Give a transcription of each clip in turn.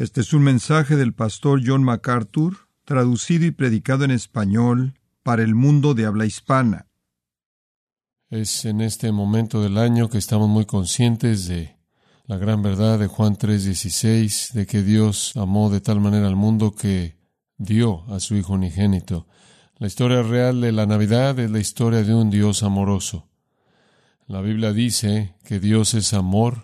Este es un mensaje del pastor John MacArthur, traducido y predicado en español para el mundo de habla hispana. Es en este momento del año que estamos muy conscientes de la gran verdad de Juan 3:16, de que Dios amó de tal manera al mundo que dio a su Hijo unigénito. La historia real de la Navidad es la historia de un Dios amoroso. La Biblia dice que Dios es amor,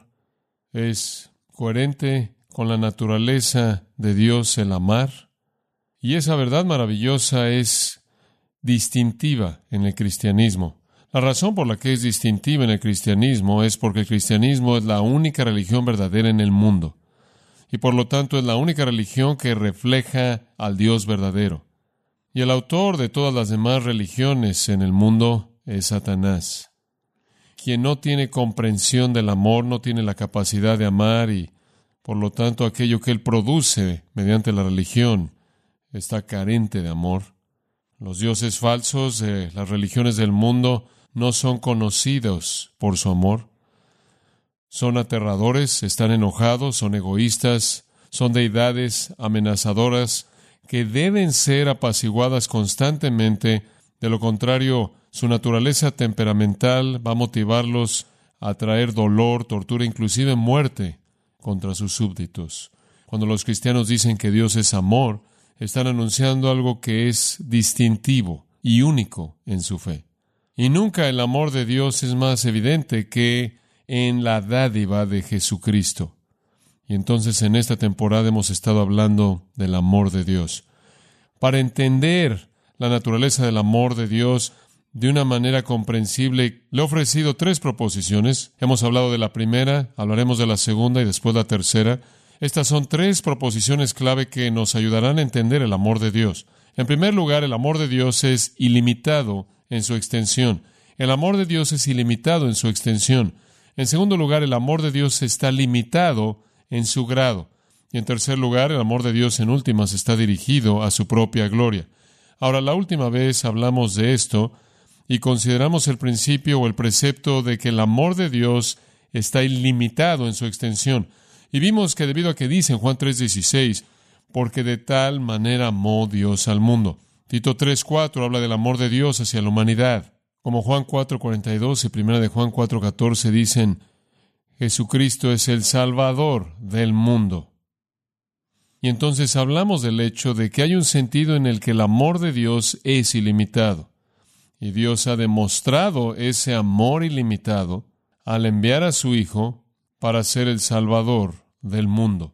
es coherente con la naturaleza de Dios el amar, y esa verdad maravillosa es distintiva en el cristianismo. La razón por la que es distintiva en el cristianismo es porque el cristianismo es la única religión verdadera en el mundo, y por lo tanto es la única religión que refleja al Dios verdadero. Y el autor de todas las demás religiones en el mundo es Satanás. Quien no tiene comprensión del amor, no tiene la capacidad de amar, y por lo tanto aquello que él produce mediante la religión está carente de amor. Los dioses falsos de las religiones del mundo no son conocidos por su amor. Son aterradores, están enojados, son egoístas, son deidades amenazadoras que deben ser apaciguadas constantemente. De lo contrario, su naturaleza temperamental va a motivarlos a traer dolor, tortura, inclusive muerte contra sus súbditos. Cuando los cristianos dicen que Dios es amor, están anunciando algo que es distintivo y único en su fe. Y nunca el amor de Dios es más evidente que en la dádiva de Jesucristo. Y entonces en esta temporada hemos estado hablando del amor de Dios. Para entender la naturaleza del amor de Dios de una manera comprensible, le he ofrecido 3 proposiciones. Hemos hablado de la primera, hablaremos de la segunda y después la tercera. Estas son 3 proposiciones clave que nos ayudarán a entender el amor de Dios. En primer lugar, el amor de Dios es ilimitado en su extensión. El amor de Dios es ilimitado en su extensión. En segundo lugar, el amor de Dios está limitado en su grado. Y en tercer lugar, el amor de Dios en últimas está dirigido a su propia gloria. Ahora, la última vez hablamos de esto y consideramos el principio o el precepto de que el amor de Dios está ilimitado en su extensión. Y vimos que debido a que dice en Juan 3:16, porque de tal manera amó Dios al mundo. Tito 3:4 habla del amor de Dios hacia la humanidad. Como Juan 4:42 y 1 de Juan 4:14 dicen, Jesucristo es el Salvador del mundo. Y entonces hablamos del hecho de que hay un sentido en el que el amor de Dios es ilimitado. Y Dios ha demostrado ese amor ilimitado al enviar a su Hijo para ser el Salvador del mundo.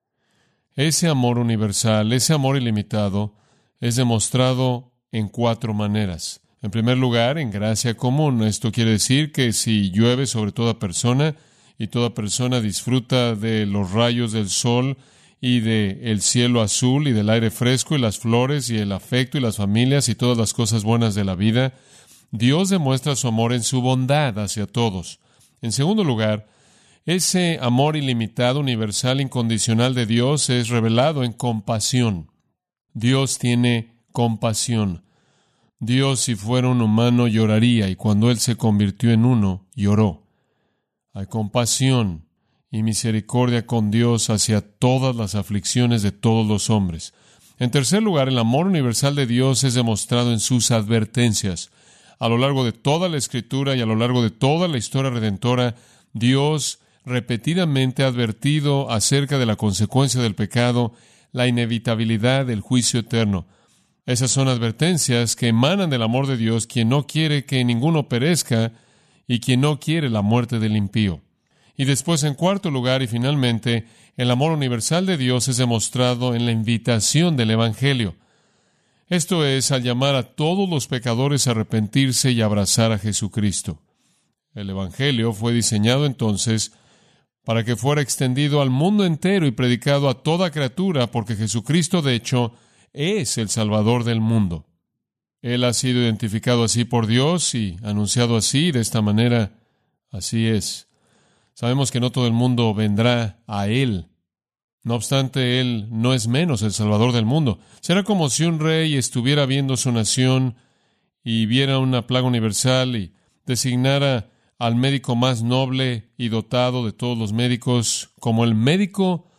Ese amor universal, ese amor ilimitado, es demostrado en 4 maneras. En primer lugar, en gracia común. Esto quiere decir que si llueve sobre toda persona y toda persona disfruta de los rayos del sol y del cielo azul y del aire fresco y las flores y el afecto y las familias y todas las cosas buenas de la vida, Dios demuestra su amor en su bondad hacia todos. En segundo lugar, ese amor ilimitado, universal, incondicional de Dios es revelado en compasión. Dios tiene compasión. Dios, si fuera un humano, lloraría, y cuando Él se convirtió en uno, lloró. Hay compasión y misericordia con Dios hacia todas las aflicciones de todos los hombres. En tercer lugar, el amor universal de Dios es demostrado en sus advertencias. A lo largo de toda la Escritura y a lo largo de toda la historia redentora, Dios repetidamente ha advertido acerca de la consecuencia del pecado, la inevitabilidad del juicio eterno. Esas son advertencias que emanan del amor de Dios, quien no quiere que ninguno perezca y quien no quiere la muerte del impío. Y después, en cuarto lugar y finalmente, el amor universal de Dios es demostrado en la invitación del Evangelio. Esto es, al llamar a todos los pecadores a arrepentirse y abrazar a Jesucristo. El Evangelio fue diseñado entonces para que fuera extendido al mundo entero y predicado a toda criatura, porque Jesucristo, de hecho, es el Salvador del mundo. Él ha sido identificado así por Dios y anunciado así, de esta manera. Así es. Sabemos que no todo el mundo vendrá a Él. No obstante, Él no es menos el Salvador del mundo. Será como si un rey estuviera viendo su nación y viera una plaga universal y designara al médico más noble y dotado de todos los médicos como el médico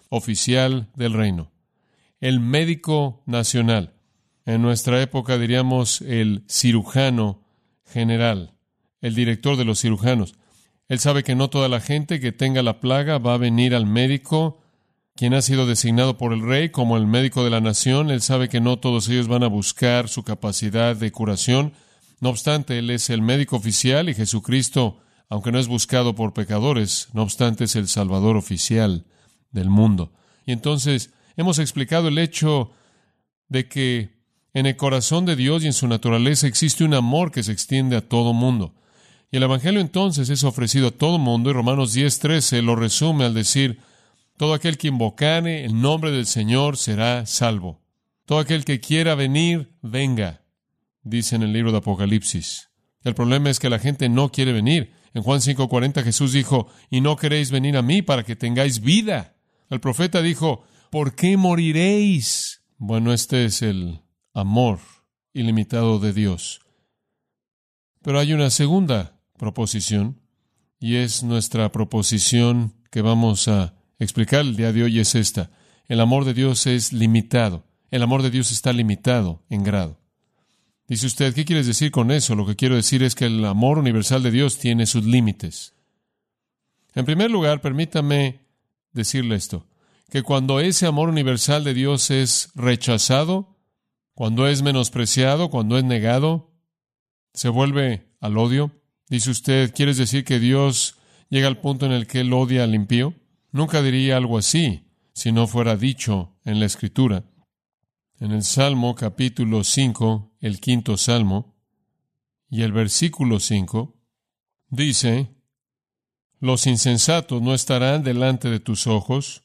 oficial del reino, el médico nacional. En nuestra época diríamos el cirujano general, el director de los cirujanos. Él sabe que no toda la gente que tenga la plaga va a venir al médico, quien ha sido designado por el rey como el médico de la nación. Él sabe que no todos ellos van a buscar su capacidad de curación. No obstante, Él es el médico oficial y Jesucristo, aunque no es buscado por pecadores, no obstante es el Salvador oficial del mundo. Y entonces hemos explicado el hecho de que en el corazón de Dios y en su naturaleza existe un amor que se extiende a todo mundo. Y el Evangelio entonces es ofrecido a todo mundo, y Romanos 10:13 lo resume al decir: todo aquel que invocare el nombre del Señor será salvo. Todo aquel que quiera venir, venga, dice en el libro de Apocalipsis. El problema es que la gente no quiere venir. En Juan 5:40 Jesús dijo: y no queréis venir a mí para que tengáis vida. El profeta dijo: ¿por qué moriréis? Bueno, este es el amor ilimitado de Dios. Pero hay una segunda proposición, y es nuestra proposición que vamos a explicar el día de hoy, es esta: el amor de Dios es limitado. El amor de Dios está limitado en grado. Dice usted, ¿qué quieres decir con eso? Lo que quiero decir es que el amor universal de Dios tiene sus límites. En primer lugar, permítame decirle esto, que cuando ese amor universal de Dios es rechazado, cuando es menospreciado, cuando es negado, se vuelve al odio. Dice usted, ¿quieres decir que Dios llega al punto en el que Él odia al impío? Nunca diría algo así si no fuera dicho en la Escritura. En el Salmo capítulo 5, el 5º Salmo, y el versículo 5, dice: los insensatos no estarán delante de tus ojos,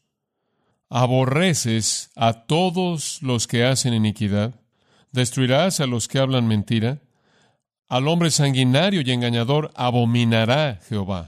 aborreces a todos los que hacen iniquidad, destruirás a los que hablan mentira, al hombre sanguinario y engañador abominará Jehová.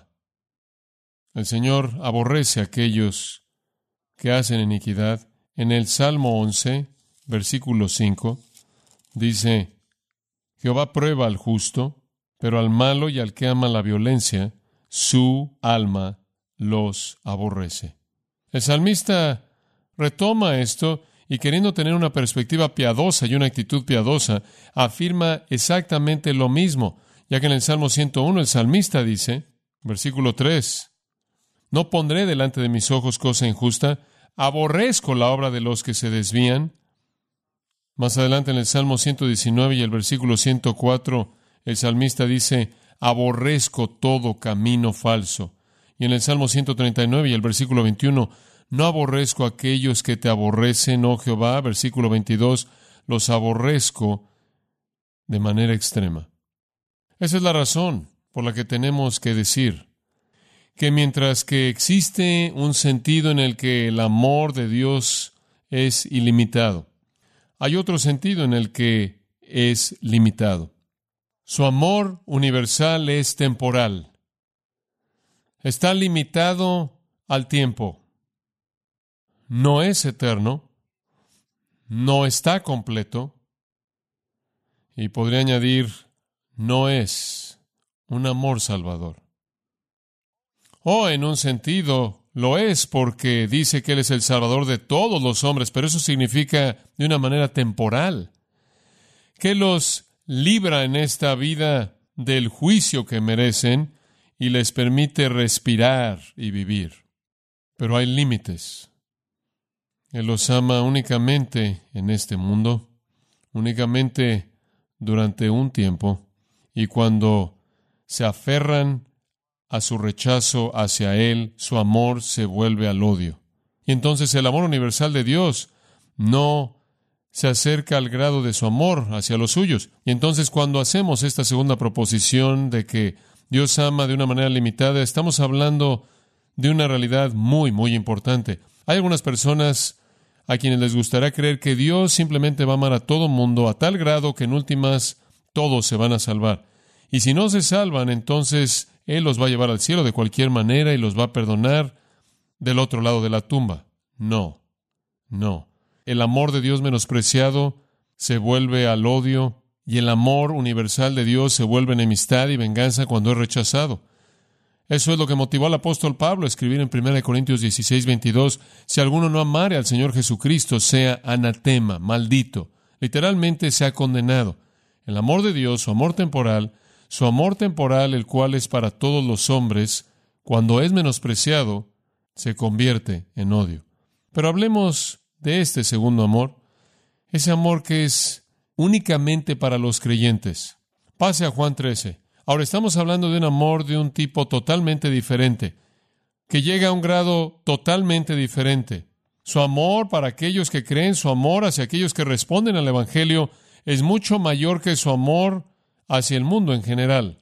El Señor aborrece a aquellos que hacen iniquidad. En el Salmo 11, versículo 5, dice: Jehová prueba al justo, pero al malo y al que ama la violencia, su alma los aborrece. El salmista retoma esto y, queriendo tener una perspectiva piadosa y una actitud piadosa, afirma exactamente lo mismo, ya que en el Salmo 101 el salmista dice, versículo 3, no pondré delante de mis ojos cosa injusta, aborrezco la obra de los que se desvían. Más adelante en el Salmo 119 y el versículo 104, el salmista dice, aborrezco todo camino falso. Y en el Salmo 139 y el versículo 21, no aborrezco a aquellos que te aborrecen, oh Jehová. Versículo 22, los aborrezco de manera extrema. Esa es la razón por la que tenemos que decir que mientras que existe un sentido en el que el amor de Dios es ilimitado, hay otro sentido en el que es limitado. Su amor universal es temporal. Está limitado al tiempo. No es eterno. No está completo. Y podría añadir, no es un amor salvador. O en un sentido lo es porque dice que Él es el Salvador de todos los hombres, pero eso significa de una manera temporal, que los libra en esta vida del juicio que merecen y les permite respirar y vivir. Pero hay límites. Él los ama únicamente en este mundo, únicamente durante un tiempo, y cuando se aferran a su rechazo hacia Él, su amor se vuelve al odio. Y entonces el amor universal de Dios no se acerca al grado de su amor hacia los suyos. Y entonces cuando hacemos esta segunda proposición de que Dios ama de una manera limitada, estamos hablando de una realidad muy, muy importante. Hay algunas personas a quienes les gustaría creer que Dios simplemente va a amar a todo mundo a tal grado que en últimas todos se van a salvar. Y si no se salvan, entonces Él los va a llevar al cielo de cualquier manera y los va a perdonar del otro lado de la tumba. No. El amor de Dios menospreciado se vuelve al odio y el amor universal de Dios se vuelve enemistad y venganza cuando es rechazado. Eso es lo que motivó al apóstol Pablo a escribir en 1 Corintios 16:22, si alguno no amare al Señor Jesucristo, sea anatema, maldito. Literalmente sea condenado. El amor de Dios, su amor temporal, el cual es para todos los hombres, cuando es menospreciado, se convierte en odio. Pero hablemos de este segundo amor, ese amor que es únicamente para los creyentes. Pase a Juan 13. Ahora estamos hablando de un amor de un tipo totalmente diferente, que llega a un grado totalmente diferente. Su amor para aquellos que creen, su amor hacia aquellos que responden al Evangelio, es mucho mayor que su amor hacia el mundo en general.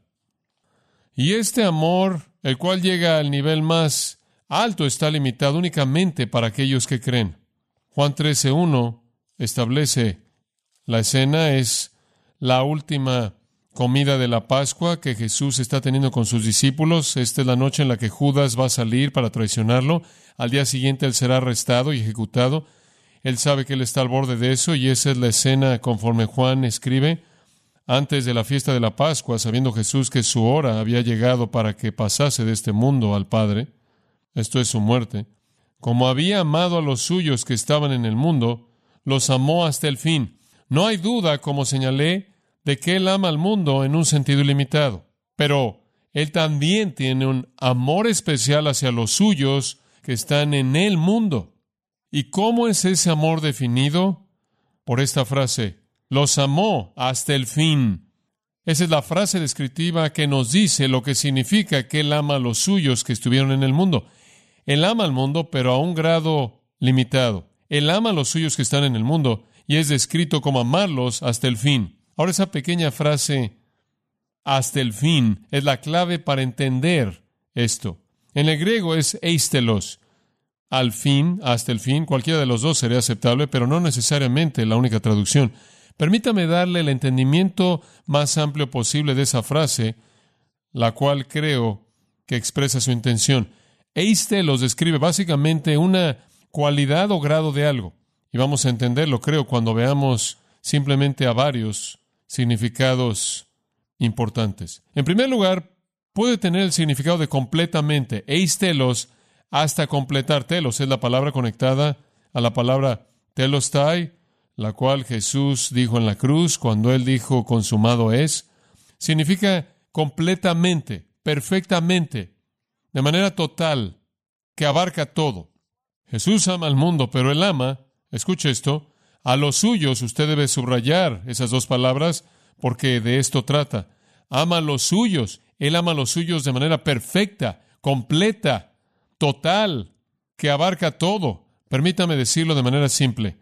Y este amor, el cual llega al nivel más alto, está limitado únicamente para aquellos que creen. Juan 13:1 establece la escena, es la última comida de la Pascua que Jesús está teniendo con sus discípulos. Esta es la noche en la que Judas va a salir para traicionarlo. Al día siguiente él será arrestado y ejecutado. Él sabe que él está al borde de eso, y esa es la escena conforme Juan escribe. Antes de la fiesta de la Pascua, sabiendo Jesús que su hora había llegado para que pasase de este mundo al Padre, esto es su muerte, como había amado a los suyos que estaban en el mundo, los amó hasta el fin. No hay duda, como señalé, de que Él ama al mundo en un sentido ilimitado, pero Él también tiene un amor especial hacia los suyos que están en el mundo. ¿Y cómo es ese amor definido? Por esta frase, los amó hasta el fin. Esa es la frase descriptiva que nos dice lo que significa que Él ama a los suyos que estuvieron en el mundo. Él ama al mundo, pero a un grado limitado. Él ama a los suyos que están en el mundo y es descrito como amarlos hasta el fin. Ahora, esa pequeña frase, hasta el fin, es la clave para entender esto. En el griego es eistelos. Al fin, hasta el fin, cualquiera de los dos sería aceptable, pero no necesariamente la única traducción. Permítame darle el entendimiento más amplio posible de esa frase, la cual creo que expresa su intención. Eistelos describe básicamente una cualidad o grado de algo. Y vamos a entenderlo, creo, cuando veamos simplemente a varios significados importantes. En primer lugar, puede tener el significado de completamente. Eistelos, hasta completar. Telos es la palabra conectada a la palabra telostai, la cual Jesús dijo en la cruz cuando Él dijo consumado es. Significa completamente, perfectamente, de manera total, que abarca todo. Jesús ama al mundo, pero Él ama, escuche esto, a los suyos. Usted debe subrayar esas dos palabras porque de esto trata. Ama a los suyos. Él ama a los suyos de manera perfecta, completa, total, que abarca todo. Permítame decirlo de manera simple.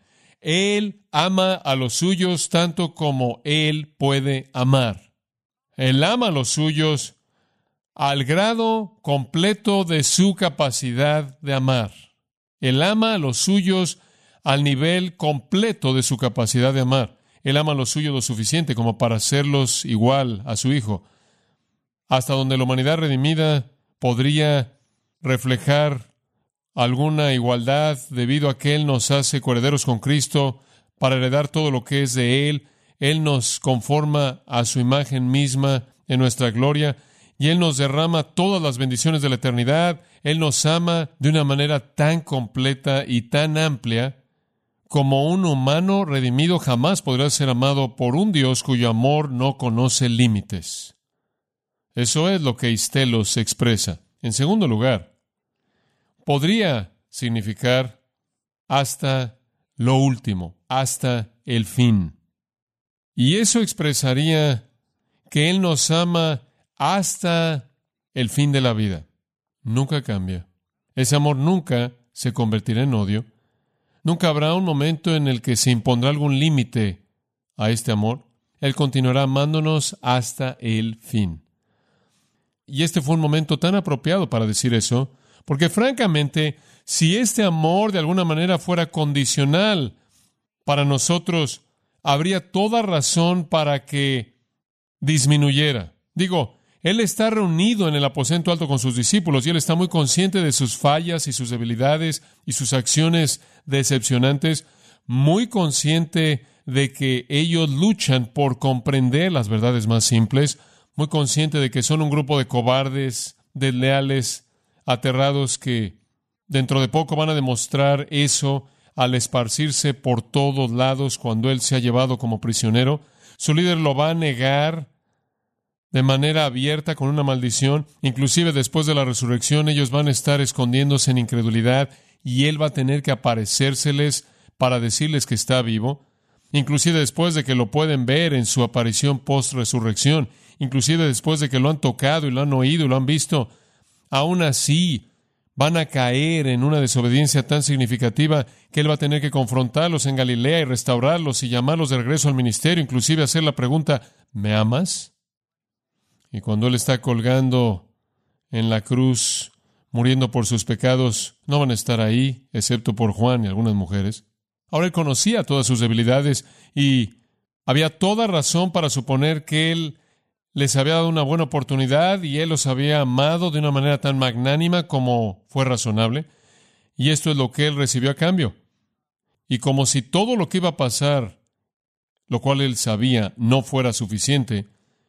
Él ama a los suyos tanto como Él puede amar. Él ama a los suyos al grado completo de su capacidad de amar. Él ama a los suyos al nivel completo de su capacidad de amar. Él ama a los suyos lo suficiente como para hacerlos igual a su Hijo, hasta donde la humanidad redimida podría reflejar alguna igualdad debido a que Él nos hace coherederos con Cristo para heredar todo lo que es de Él. Él nos conforma a su imagen misma en nuestra gloria y Él nos derrama todas las bendiciones de la eternidad. Él nos ama de una manera tan completa y tan amplia como un humano redimido jamás podrá ser amado por un Dios cuyo amor no conoce límites. Eso es lo que eistelos expresa. En segundo lugar, podría significar hasta lo último, hasta el fin. Y eso expresaría que Él nos ama hasta el fin de la vida. Nunca cambia. Ese amor nunca se convertirá en odio. Nunca habrá un momento en el que se impondrá algún límite a este amor. Él continuará amándonos hasta el fin. Y este fue un momento tan apropiado para decir eso, porque francamente, si este amor de alguna manera fuera condicional para nosotros, habría toda razón para que disminuyera. Digo, Él está reunido en el aposento alto con sus discípulos y Él está muy consciente de sus fallas y sus debilidades y sus acciones decepcionantes, muy consciente de que ellos luchan por comprender las verdades más simples, muy consciente de que son un grupo de cobardes, desleales, aterrados, que dentro de poco van a demostrar eso al esparcirse por todos lados cuando Él se ha llevado como prisionero. Su líder lo va a negar de manera abierta con una maldición. Inclusive después de la resurrección, ellos van a estar escondiéndose en incredulidad y Él va a tener que aparecérseles para decirles que está vivo. Inclusive después de que lo pueden ver en su aparición post-resurrección, inclusive después de que lo han tocado y lo han oído y lo han visto, aún así van a caer en una desobediencia tan significativa que Él va a tener que confrontarlos en Galilea y restaurarlos y llamarlos de regreso al ministerio, inclusive hacer la pregunta, ¿me amas? Y cuando Él está colgando en la cruz, muriendo por sus pecados, no van a estar ahí, excepto por Juan y algunas mujeres. Ahora Él conocía todas sus debilidades y había toda razón para suponer que Él les había dado una buena oportunidad y Él los había amado de una manera tan magnánima como fue razonable. Y esto es lo que Él recibió a cambio. Y como si todo lo que iba a pasar, lo cual Él sabía, no fuera suficiente,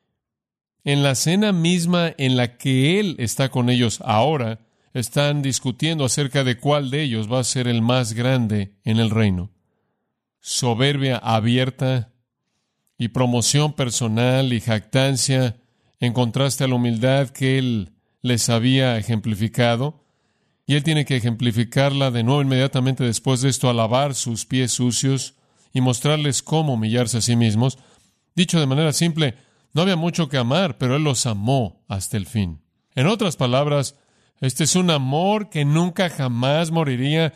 en la cena misma en la que Él está con ellos ahora, están discutiendo acerca de cuál de ellos va a ser el más grande en el reino. Soberbia abierta y promoción personal y jactancia en contraste a la humildad que Él les había ejemplificado. Y Él tiene que ejemplificarla de nuevo inmediatamente después de esto, a lavar sus pies sucios y mostrarles cómo humillarse a sí mismos. Dicho de manera simple, no había mucho que amar, pero Él los amó hasta el fin. En otras palabras, este es un amor que nunca jamás moriría,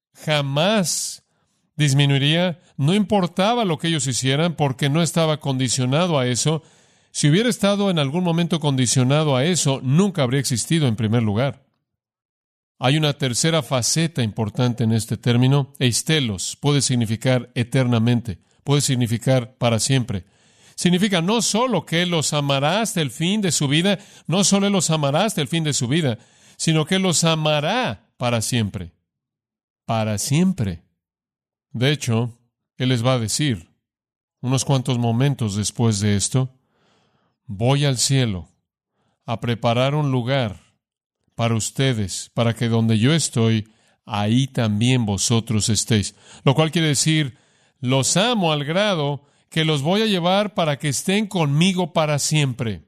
jamás disminuiría, no importaba lo que ellos hicieran, porque no estaba condicionado a eso. Si hubiera estado en algún momento condicionado a eso, nunca habría existido en primer lugar. Hay una tercera faceta importante en este término. Eistelos puede significar eternamente, puede significar para siempre. Significa no solo que Él los amará hasta el fin de su vida, no solo Él los amará hasta el fin de su vida, sino que Él los amará para siempre. Para siempre. De hecho, Él les va a decir, unos cuantos momentos después de esto, voy al cielo a preparar un lugar para ustedes, para que donde yo estoy, ahí también vosotros estéis. Lo cual quiere decir, los amo al grado que los voy a llevar para que estén conmigo para siempre.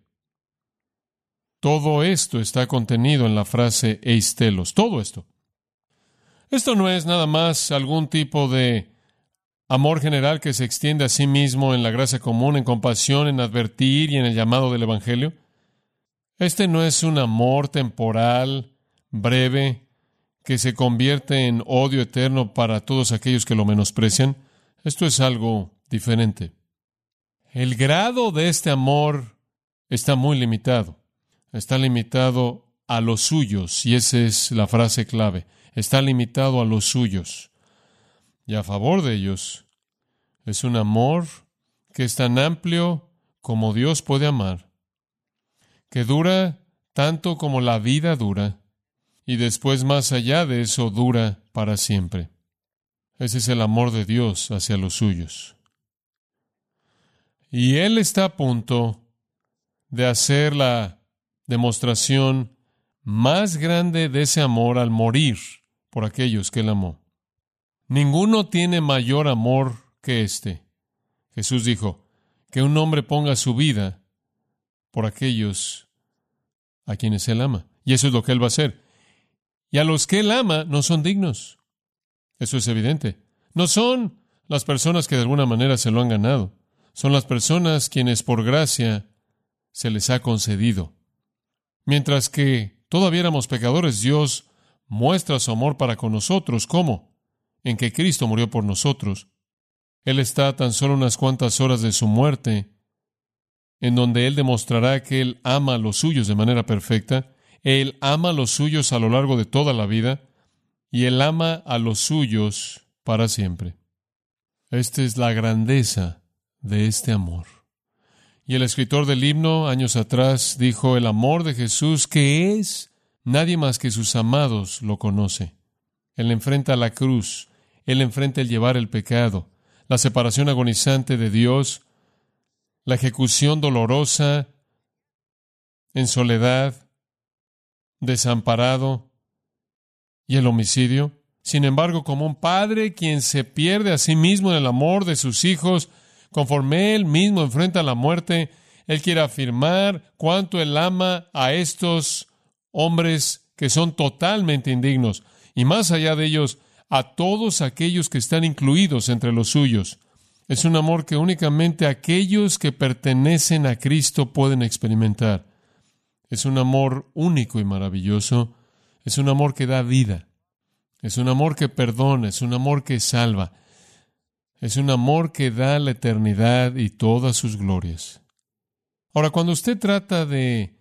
Todo esto está contenido en la frase eistelos, todo esto. Esto no es nada más algún tipo de amor general que se extiende a sí mismo en la gracia común, en compasión, en advertir y en el llamado del Evangelio. Este no es un amor temporal, breve, que se convierte en odio eterno para todos aquellos que lo menosprecian. Esto es algo diferente. El grado de este amor está muy limitado. Está limitado a los suyos, y esa es la frase clave. Está limitado a los suyos. Y a favor de ellos, es un amor que es tan amplio como Dios puede amar, que dura tanto como la vida dura, y después más allá de eso dura para siempre. Ese es el amor de Dios hacia los suyos. Y Él está a punto de hacer la demostración más grande de ese amor al morir por aquellos que Él amó. Ninguno tiene mayor amor que este. Jesús dijo, que un hombre ponga su vida por aquellos a quienes Él ama. Y eso es lo que Él va a hacer. Y a los que Él ama no son dignos. Eso es evidente. No son las personas que de alguna manera se lo han ganado. Son las personas quienes por gracia se les ha concedido. Mientras que todavía éramos pecadores, Dios muestra su amor para con nosotros. ¿Cómo? En que Cristo murió por nosotros. Él está a tan solo unas cuantas horas de su muerte, en donde Él demostrará que Él ama a los suyos de manera perfecta. Él ama a los suyos a lo largo de toda la vida, y Él ama a los suyos para siempre. Esta es la grandeza de este amor. Y el escritor del himno, años atrás, dijo, el amor de Jesús, ¿qué es? Nadie más que sus amados lo conoce. Él enfrenta la cruz, Él enfrenta el llevar el pecado, la separación agonizante de Dios, la ejecución dolorosa en soledad, desamparado y el homicidio. Sin embargo, como un padre quien se pierde a sí mismo en el amor de sus hijos, conforme él mismo enfrenta la muerte, él quiere afirmar cuánto él ama a estos hombres que son totalmente indignos, y más allá de ellos, a todos aquellos que están incluidos entre los suyos. Es un amor que únicamente aquellos que pertenecen a Cristo pueden experimentar. Es un amor único y maravilloso. Es un amor que da vida. Es un amor que perdona. Es un amor que salva. Es un amor que da la eternidad y todas sus glorias. Ahora, cuando usted trata de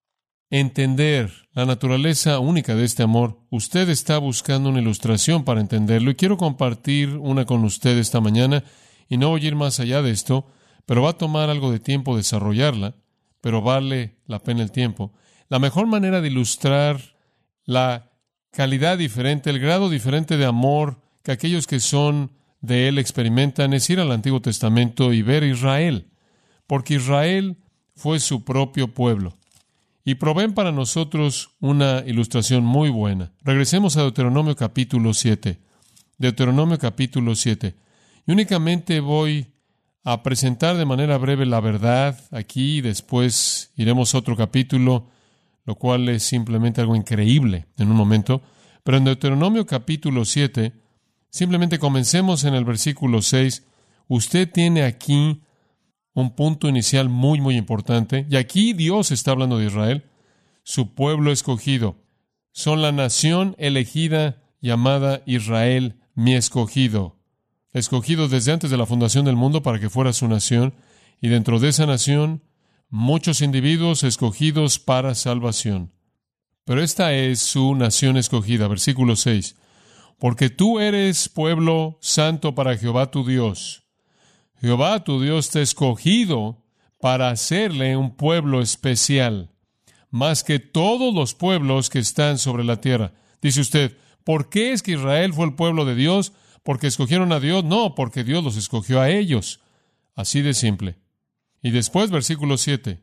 entender la naturaleza única de este amor, usted está buscando una ilustración para entenderlo, y quiero compartir una con usted esta mañana, y no voy a ir más allá de esto, pero va a tomar algo de tiempo desarrollarla, pero vale la pena el tiempo. La mejor manera de ilustrar la calidad diferente, el grado diferente de amor que aquellos que son de Él experimentan es ir al Antiguo Testamento y ver a Israel, porque Israel fue su propio pueblo. Y proveen para nosotros una ilustración muy buena. Regresemos a Deuteronomio capítulo 7. Deuteronomio capítulo 7. Y únicamente voy a presentar de manera breve la verdad aquí, y después iremos a otro capítulo, lo cual es simplemente algo increíble en un momento. Pero en Deuteronomio capítulo 7, simplemente comencemos en el versículo 6. Usted tiene aquí un punto inicial muy, muy importante. Y aquí Dios está hablando de Israel, su pueblo escogido. Son la nación elegida llamada Israel, mi escogido. Escogido desde antes de la fundación del mundo para que fuera su nación. Y dentro de esa nación, muchos individuos escogidos para salvación. Pero esta es su nación escogida. Versículo 6. Porque tú eres pueblo santo para Jehová tu Dios. Jehová tu Dios te ha escogido para hacerle un pueblo especial, más que todos los pueblos que están sobre la tierra. Dice usted, ¿por qué es que Israel fue el pueblo de Dios? ¿Porque escogieron a Dios? No, porque Dios los escogió a ellos. Así de simple. Y después, versículo 7.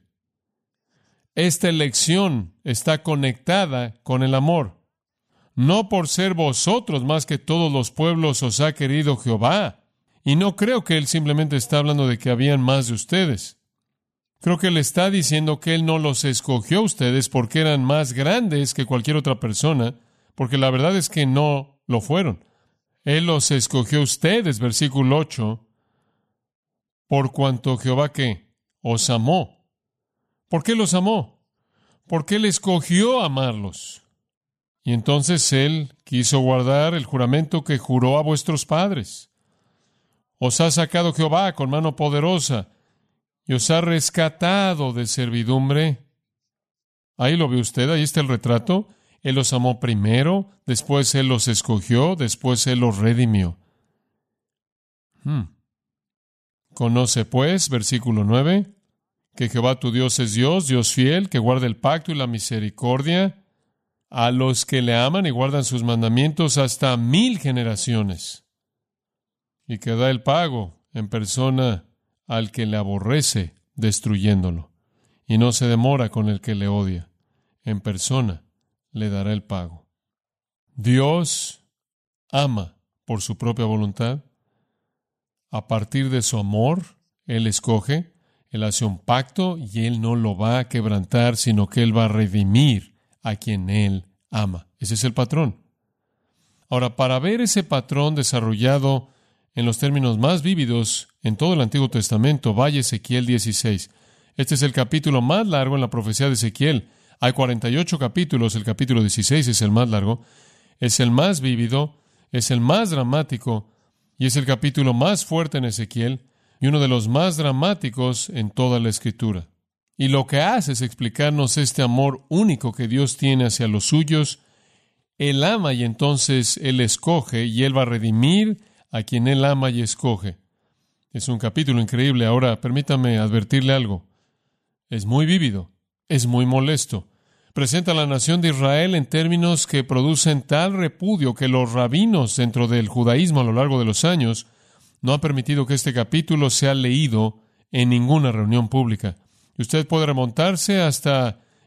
Esta elección está conectada con el amor. No por ser vosotros más que todos los pueblos os ha querido Jehová. Y no creo que Él simplemente está hablando de que habían más de ustedes. Creo que Él está diciendo que Él no los escogió a ustedes porque eran más grandes que cualquier otra persona, porque la verdad es que no lo fueron. Él los escogió a ustedes, versículo 8, por cuanto Jehová, ¿qué? Os amó. ¿Por qué los amó? Porque Él escogió amarlos. Y entonces Él quiso guardar el juramento que juró a vuestros padres. Os ha sacado Jehová con mano poderosa y os ha rescatado de servidumbre. Ahí lo ve usted, ahí está el retrato. Él los amó primero, después Él los escogió, después Él los redimió. Conoce pues, versículo 9, que Jehová tu Dios es Dios, Dios fiel, que guarda el pacto y la misericordia a los que le aman y guardan sus mandamientos hasta 1000 generaciones. Y que da el pago en persona al que le aborrece, destruyéndolo. Y no se demora con el que le odia. En persona le dará el pago. Dios ama por su propia voluntad. A partir de su amor, Él escoge, Él hace un pacto y Él no lo va a quebrantar, sino que Él va a redimir a quien Él ama. Ese es el patrón. Ahora, para ver ese patrón desarrollado en los términos más vívidos en todo el Antiguo Testamento, vaya Ezequiel 16. Este es el capítulo más largo en la profecía de Ezequiel. Hay 48 capítulos, el capítulo 16 es el más largo, es el más vívido, es el más dramático, y es el capítulo más fuerte en Ezequiel, y uno de los más dramáticos en toda la Escritura. Y lo que hace es explicarnos este amor único que Dios tiene hacia los suyos. Él ama y entonces Él escoge, y Él va a redimir a quien Él ama y escoge. Es un capítulo increíble. Ahora, permítame advertirle algo. Es muy vívido, es muy molesto. Presenta a la nación de Israel en términos que producen tal repudio que los rabinos dentro del judaísmo a lo largo de los años no han permitido que este capítulo sea leído en ninguna reunión pública. Y usted puede remontarse hasta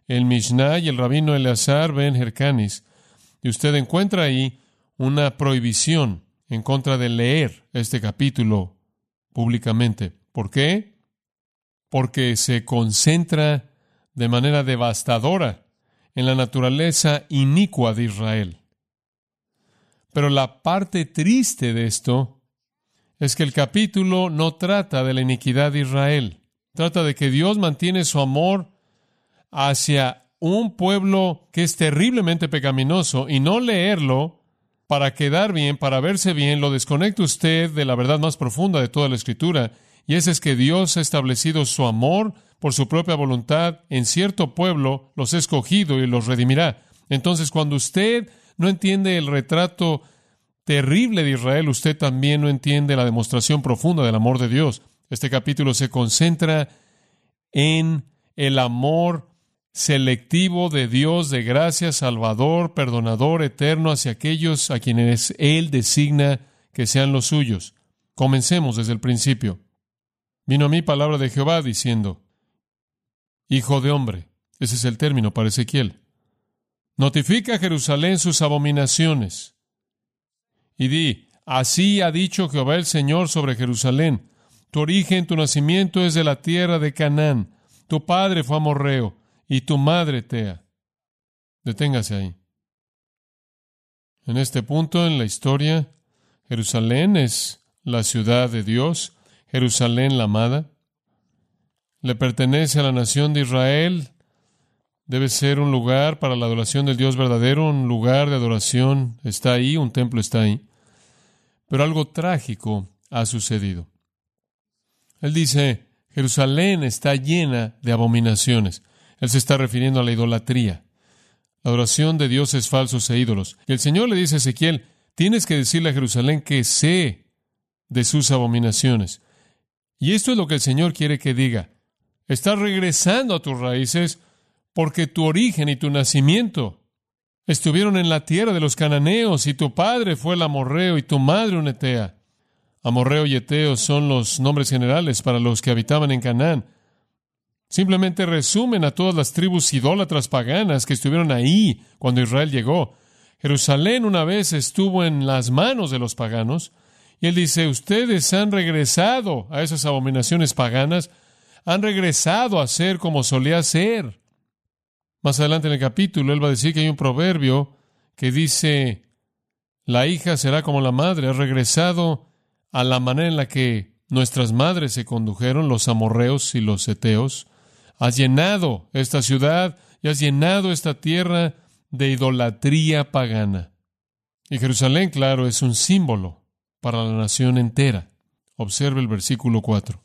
el Mishnah y el rabino Eleazar ben Jercanis. Y usted encuentra ahí una prohibición en contra de leer este capítulo públicamente. ¿Por qué? Porque se concentra de manera devastadora en la naturaleza inicua de Israel. Pero la parte triste de esto es que el capítulo no trata de la iniquidad de Israel. Trata de que Dios mantiene su amor hacia un pueblo que es terriblemente pecaminoso, y no leerlo para quedar bien, para verse bien, lo desconecta usted de la verdad más profunda de toda la Escritura, y esa es que Dios ha establecido su amor por su propia voluntad en cierto pueblo, los ha escogido y los redimirá. Entonces, cuando usted no entiende el retrato terrible de Israel, usted también no entiende la demostración profunda del amor de Dios. Este capítulo se concentra en el amor selectivo de Dios de gracia, salvador, perdonador, eterno hacia aquellos a quienes Él designa que sean los suyos. Comencemos desde el principio. Vino a mí palabra de Jehová diciendo: Hijo de hombre, ese es el término para Ezequiel, notifica a Jerusalén sus abominaciones y di: así ha dicho Jehová el Señor sobre Jerusalén, tu origen, tu nacimiento es de la tierra de Canaán, tu padre fue amorreo y tu madre Tea. Deténgase ahí. En este punto en la historia, Jerusalén es la ciudad de Dios, Jerusalén la amada. Le pertenece a la nación de Israel. Debe ser un lugar para la adoración del Dios verdadero, un lugar de adoración. Está ahí, un templo está ahí. Pero algo trágico ha sucedido. Él dice: Jerusalén está llena de abominaciones. Él se está refiriendo a la idolatría, la adoración de dioses falsos e ídolos. Y el Señor le dice a Ezequiel: tienes que decirle a Jerusalén que sé de sus abominaciones. Y esto es lo que el Señor quiere que diga. Estás regresando a tus raíces porque tu origen y tu nacimiento estuvieron en la tierra de los cananeos, y tu padre fue el amorreo y tu madre una etea. Amorreo y eteo son los nombres generales para los que habitaban en Canaán. Simplemente resumen a todas las tribus idólatras paganas que estuvieron ahí cuando Israel llegó. Jerusalén una vez estuvo en las manos de los paganos, y él dice: ustedes han regresado a esas abominaciones paganas, han regresado a ser como solía ser. Más adelante en el capítulo, él va a decir que hay un proverbio que dice: la hija será como la madre. Ha regresado a la manera en la que nuestras madres se condujeron, los amorreos y los heteos. Has llenado esta ciudad y has llenado esta tierra de idolatría pagana. Y Jerusalén, claro, es un símbolo para la nación entera. Observe el versículo 4.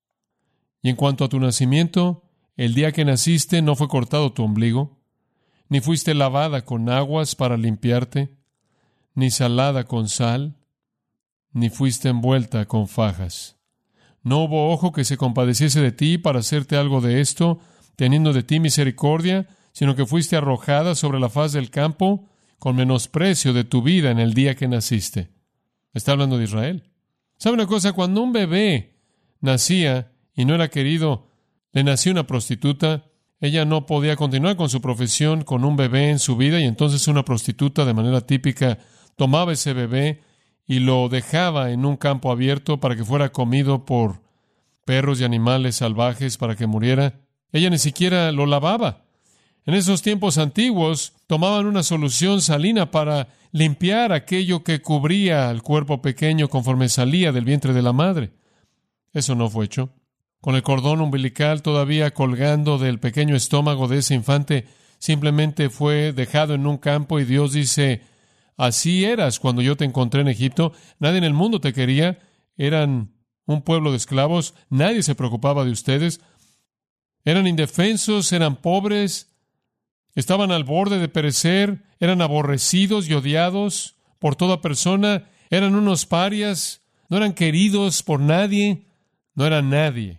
Y en cuanto a tu nacimiento, el día que naciste no fue cortado tu ombligo, ni fuiste lavada con aguas para limpiarte, ni salada con sal, ni fuiste envuelta con fajas. No hubo ojo que se compadeciese de ti para hacerte algo de esto, teniendo de ti misericordia, sino que fuiste arrojada sobre la faz del campo con menosprecio de tu vida en el día que naciste. Está hablando de Israel. ¿Sabe una cosa? Cuando un bebé nacía y no era querido, le nació una prostituta, ella no podía continuar con su profesión con un bebé en su vida, y entonces una prostituta de manera típica tomaba ese bebé y lo dejaba en un campo abierto para que fuera comido por perros y animales salvajes para que muriera. Ella ni siquiera lo lavaba. En esos tiempos antiguos tomaban una solución salina para limpiar aquello que cubría al cuerpo pequeño conforme salía del vientre de la madre. Eso no fue hecho. Con el cordón umbilical todavía colgando del pequeño estómago de ese infante, simplemente fue dejado en un campo, y Dios dice: así eras cuando yo te encontré en Egipto. Nadie en el mundo te quería. Eran un pueblo de esclavos. Nadie se preocupaba de ustedes. Eran indefensos, eran pobres, estaban al borde de perecer, eran aborrecidos y odiados por toda persona, eran unos parias, no eran queridos por nadie, no eran nadie.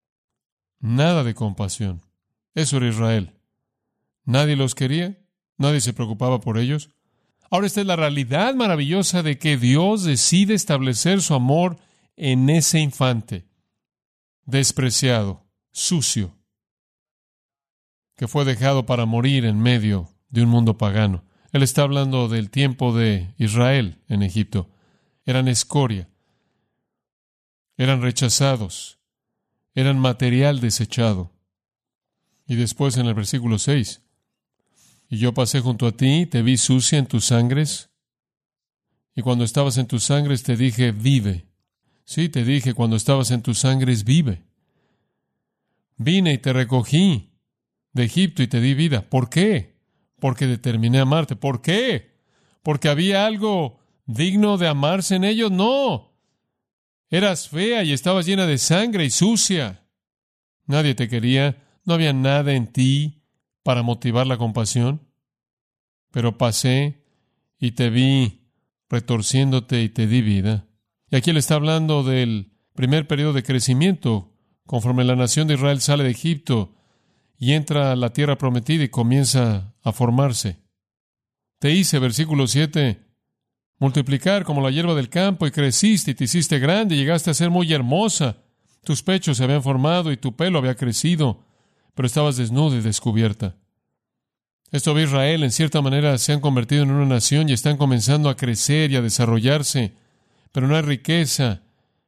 Nada de compasión. Eso era Israel. Nadie los quería, nadie se preocupaba por ellos. Ahora esta es la realidad maravillosa de que Dios decide establecer su amor en ese infante, despreciado, sucio, que fue dejado para morir en medio de un mundo pagano. Él está hablando del tiempo de Israel en Egipto. Eran escoria, eran rechazados, eran material desechado. Y después en el versículo 6, y yo pasé junto a ti, te vi sucia en tus sangres, y cuando estabas en tus sangres te dije, vive. Sí, te dije, cuando estabas en tus sangres, vive. Vine y te recogí de Egipto y te di vida. ¿Por qué? Porque determiné amarte. ¿Por qué? ¿Porque había algo digno de amarse en ellos? No. Eras fea y estabas llena de sangre y sucia. Nadie te quería. No había nada en ti para motivar la compasión. Pero pasé y te vi retorciéndote y te di vida. Y aquí él está hablando del primer periodo de crecimiento, conforme la nación de Israel sale de Egipto y entra a la tierra prometida y comienza a formarse. Te hice, versículo 7, multiplicar como la hierba del campo, y creciste y te hiciste grande y llegaste a ser muy hermosa. Tus pechos se habían formado y tu pelo había crecido, pero estabas desnuda y descubierta. Esto ve Israel, en cierta manera se han convertido en una nación y están comenzando a crecer y a desarrollarse, pero no hay riqueza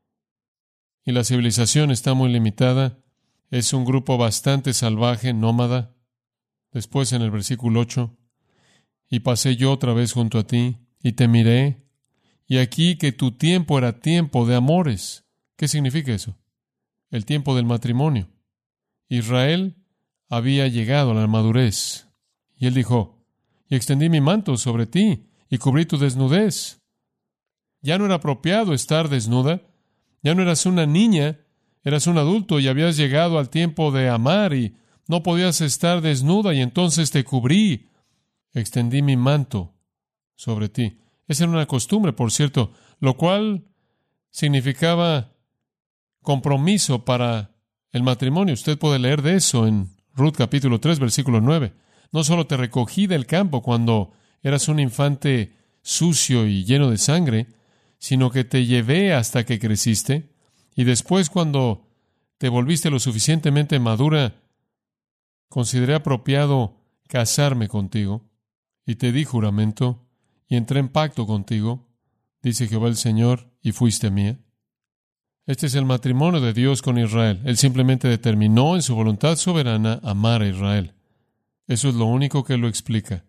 y la civilización está muy limitada. Es un grupo bastante salvaje, nómada. Después en el versículo 8, y pasé yo otra vez junto a ti, y te miré, y aquí que tu tiempo era tiempo de amores. ¿Qué significa eso? El tiempo del matrimonio. Israel había llegado a la madurez, y él dijo, y extendí mi manto sobre ti, y cubrí tu desnudez. Ya no era apropiado estar desnuda, ya no eras una niña, eras un adulto y habías llegado al tiempo de amar y no podías estar desnuda y entonces te cubrí, extendí mi manto sobre ti. Esa era una costumbre, por cierto, lo cual significaba compromiso para el matrimonio. Usted puede leer de eso en Ruth capítulo 3, versículo 9. No solo te recogí del campo cuando eras un infante sucio y lleno de sangre, sino que te llevé hasta que creciste, y después cuando te volviste lo suficientemente madura, consideré apropiado casarme contigo, y te di juramento, y entré en pacto contigo, dice Jehová el Señor, y fuiste mía. Este es el matrimonio de Dios con Israel. Él simplemente determinó en su voluntad soberana amar a Israel. Eso es lo único que lo explica.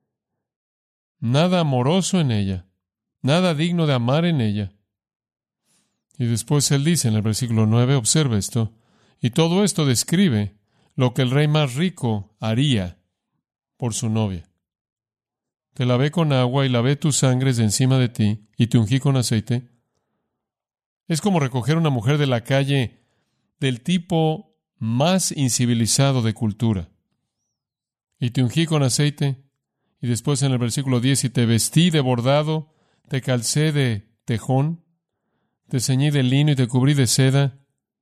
Nada amoroso en ella, nada digno de amar en ella. Y después él dice en el versículo 9, observa esto, y todo esto describe lo que el rey más rico haría por su novia. Te lavé con agua y lavé tus sangres de encima de ti, y te ungí con aceite. Es como recoger a una mujer de la calle del tipo más incivilizado de cultura. Y te ungí con aceite, y después en el versículo 10, y te vestí de bordado, te calcé de tejón, te ceñí de lino y te cubrí de seda,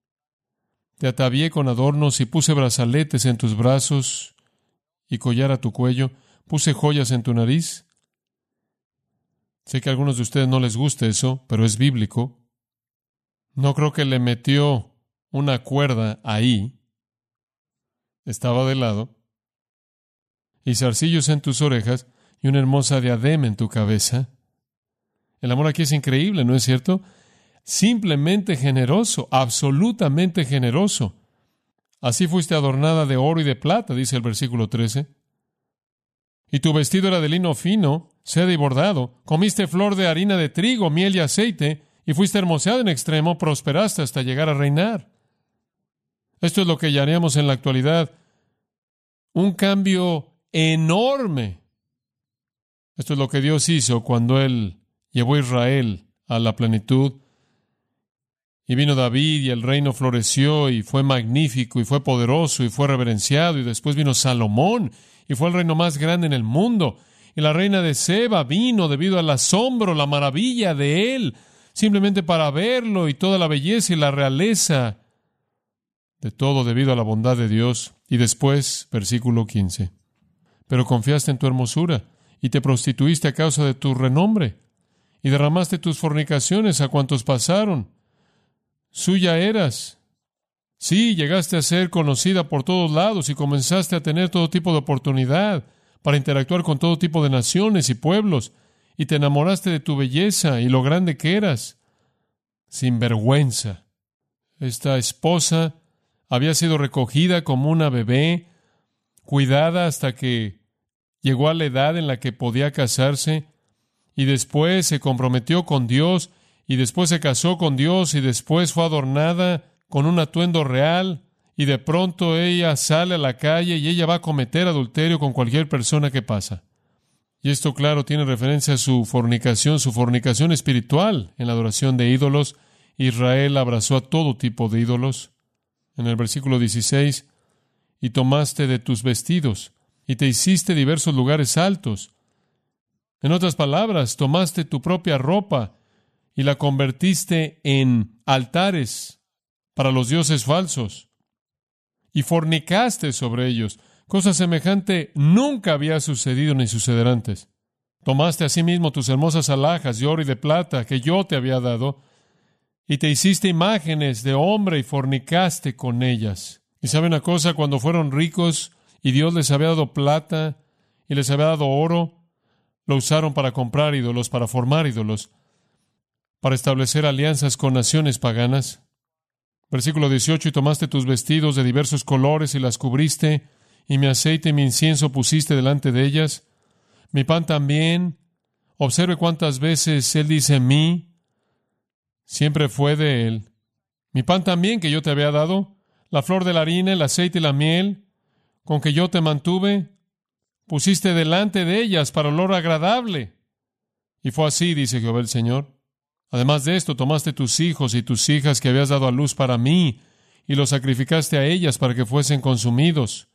te atavié con adornos y puse brazaletes en tus brazos y collar a tu cuello, puse joyas en tu nariz. Sé que a algunos de ustedes no les gusta eso, pero es bíblico. No creo que le metió una cuerda ahí. Estaba de lado. Y zarcillos en tus orejas y una hermosa diadema en tu cabeza. El amor aquí es increíble, ¿no es cierto? Simplemente generoso, absolutamente generoso. Así fuiste adornada de oro y de plata, dice el versículo 13. Y tu vestido era de lino fino, seda y bordado. Comiste flor de harina de trigo, miel y aceite, y fuiste hermoseada en extremo, prosperaste hasta llegar a reinar. Esto es lo que llamaríamos en la actualidad un cambio enorme. Esto es lo que Dios hizo cuando Él llevó a Israel a la plenitud. Y vino David y el reino floreció y fue magnífico y fue poderoso y fue reverenciado. Y después vino Salomón y fue el reino más grande en el mundo. Y la reina de Seba vino debido al asombro, la maravilla de él, simplemente para verlo y toda la belleza y la realeza de todo debido a la bondad de Dios. Y después, versículo 15. Pero confiaste en tu hermosura y te prostituiste a causa de tu renombre y derramaste tus fornicaciones a cuantos pasaron. Suya eras. Sí, llegaste a ser conocida por todos lados y comenzaste a tener todo tipo de oportunidad para interactuar con todo tipo de naciones y pueblos, y te enamoraste de tu belleza y lo grande que eras. Sin vergüenza. Esta esposa había sido recogida como una bebé, cuidada hasta que llegó a la edad en la que podía casarse, y después se comprometió con Dios, y después se casó con Dios, y después fue adornada con un atuendo real, y de pronto ella sale a la calle y ella va a cometer adulterio con cualquier persona que pasa. Y esto, claro, tiene referencia a su fornicación espiritual en la adoración de ídolos. Israel abrazó a todo tipo de ídolos. En el versículo 16, y tomaste de tus vestidos, y te hiciste diversos lugares altos. En otras palabras, tomaste tu propia ropa y la convertiste en altares para los dioses falsos, y fornicaste sobre ellos. Cosa semejante nunca había sucedido ni sucederá antes. Tomaste asimismo tus hermosas alhajas de oro y de plata que yo te había dado, y te hiciste imágenes de hombre y fornicaste con ellas. Y sabe una cosa, cuando fueron ricos y Dios les había dado plata y les había dado oro, lo usaron para comprar ídolos, para formar ídolos, para establecer alianzas con naciones paganas. Versículo 18, y tomaste tus vestidos de diversos colores y las cubriste, y mi aceite y mi incienso pusiste delante de ellas. Mi pan también. Observe cuántas veces Él dice mí. Siempre fue de Él. Mi pan también que yo te había dado, la flor de la harina, el aceite y la miel, con que yo te mantuve, pusiste delante de ellas para olor agradable. Y fue así, dice Jehová el Señor. Además de esto, tomaste tus hijos y tus hijas que habías dado a luz para mí, y los sacrificaste a ellas para que fuesen consumidos.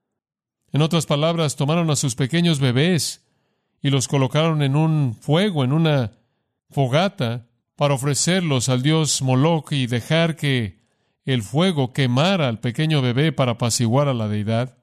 En otras palabras, tomaron a sus pequeños bebés y los colocaron en un fuego, en una fogata, para ofrecerlos al dios Moloch y dejar que el fuego quemara al pequeño bebé para apaciguar a la deidad.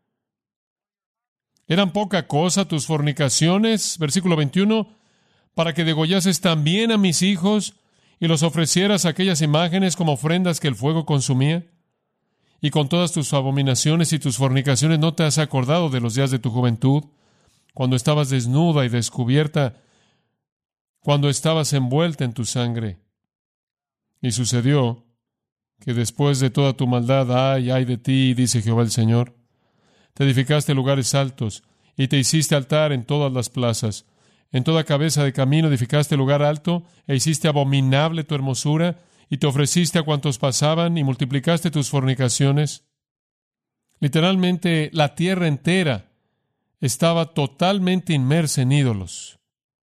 ¿Eran poca cosa tus fornicaciones? Versículo 21, para que degollases también a mis hijos y los ofrecieras a aquellas imágenes como ofrendas que el fuego consumía. Y con todas tus abominaciones y tus fornicaciones no te has acordado de los días de tu juventud, cuando estabas desnuda y descubierta, cuando estabas envuelta en tu sangre. Y sucedió que después de toda tu maldad, ay de ti, dice Jehová el Señor, te edificaste lugares altos y te hiciste altar en todas las plazas. En toda cabeza de camino edificaste lugar alto e hiciste abominable tu hermosura y te ofreciste a cuantos pasaban y multiplicaste tus fornicaciones. Literalmente, la tierra entera estaba totalmente inmersa en ídolos.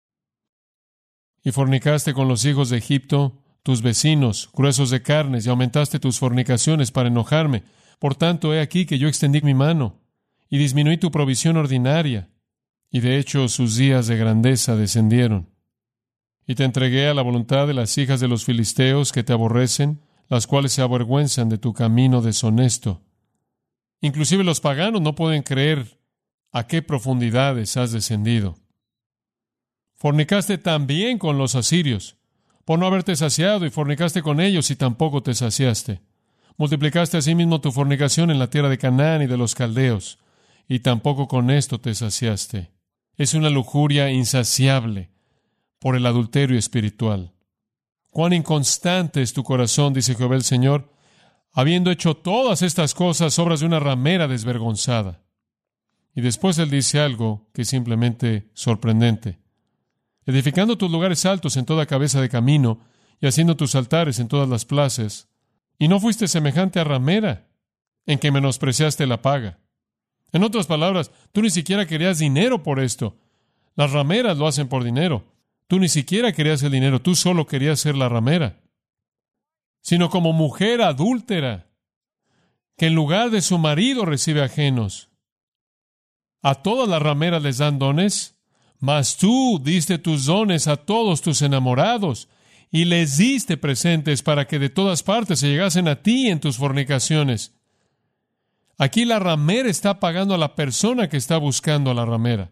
Y fornicaste con los hijos de Egipto, tus vecinos, gruesos de carnes, y aumentaste tus fornicaciones para enojarme. Por tanto, he aquí que yo extendí mi mano y disminuí tu provisión ordinaria, y de hecho sus días de grandeza descendieron. Y te entregué a la voluntad de las hijas de los filisteos que te aborrecen, las cuales se avergüenzan de tu camino deshonesto. Inclusive los paganos no pueden creer a qué profundidades has descendido. Fornicaste también con los asirios, por no haberte saciado, y fornicaste con ellos y tampoco te saciaste. Multiplicaste asimismo tu fornicación en la tierra de Canaán y de los caldeos, y tampoco con esto te saciaste. Es una lujuria insaciable por el adulterio espiritual. Cuán inconstante es tu corazón, dice Jehová el Señor, habiendo hecho todas estas cosas, obras de una ramera desvergonzada. Y después Él dice algo que es simplemente sorprendente. Edificando tus lugares altos en toda cabeza de camino y haciendo tus altares en todas las plazas, y no fuiste semejante a ramera, en que menospreciaste la paga. En otras palabras, tú ni siquiera querías dinero por esto. Las rameras lo hacen por dinero. Tú ni siquiera querías el dinero, tú solo querías ser la ramera. Sino como mujer adúltera, que en lugar de su marido recibe ajenos. A todas las rameras les dan dones, mas tú diste tus dones a todos tus enamorados, y les diste presentes para que de todas partes se llegasen a ti en tus fornicaciones. Aquí la ramera está pagando a la persona que está buscando a la ramera.